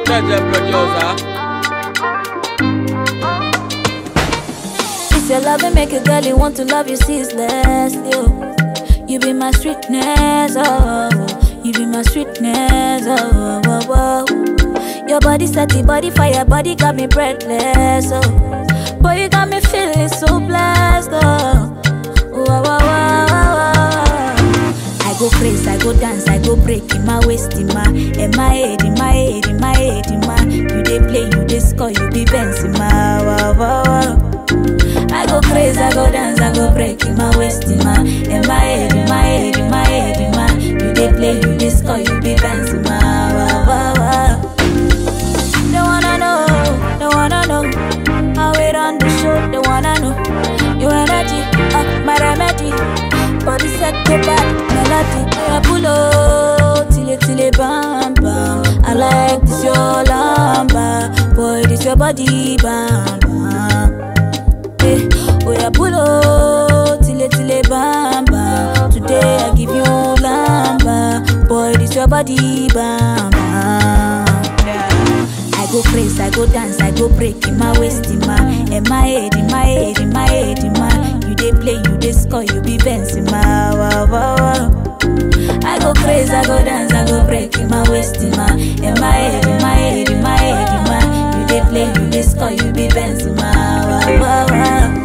the producer. It's your love and make a girl you want to love you ceaselessly. Oh. You be my sweetness, oh. You be my sweetness, oh, oh, oh. Your body set the body fire, body got me breathless, oh. Boy, you got me feeling so blessed, oh. Oh, oh, oh, oh, oh. I go crazy, I go dance, I go break in my waist, in my head, in my head, in my head, in my. You dey play, you dey score, you be bouncing, my wow, wow, wow. I go crazy, I go dance, I go break in my waist, in my head, in my head, in my head, in my. You dey play, you dey score, you be bouncing, my wow, wow, wow. They wanna know how it on the show. They wanna know your energy, my remedy. Body set to back, melody. I pull up till it bam bam. I like this your lamba, boy this your body bam bam. Oh yeah, pull up till it bam bam. Today I give you lamba, boy this your body bam bam. I go crazy, I go dance, I go break in my waist, in my head, in my head, in my head, in my. You dey play, you dey score, you be bouncing, my wow, wow, wow. I go crazy, I go dance, I go break in my waist, in my head, in my head, in my head, in my. You dey play, you dey score, you be bouncing, my wow, wow, wow.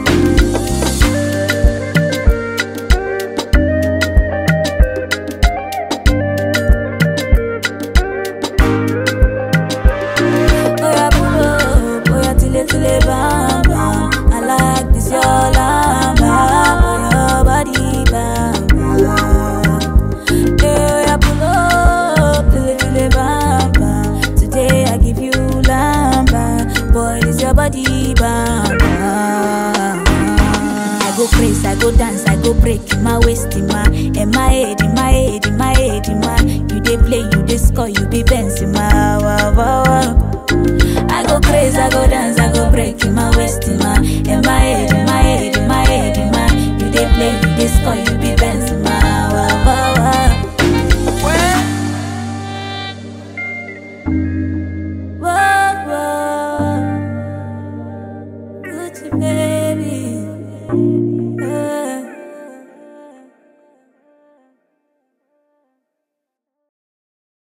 Bam, bam. I like this your lamba, your body bam bam. Yeah, pull up till it bam bam. Today I give you lamba, boy this your body bam bam. I go crazy, I go dance, I go break in my waist, in my head, in my head, in my head, in my. You dey play, you dey score, you be bouncing, my wow, wow, wow. I go crazy, I go dance, I go break in my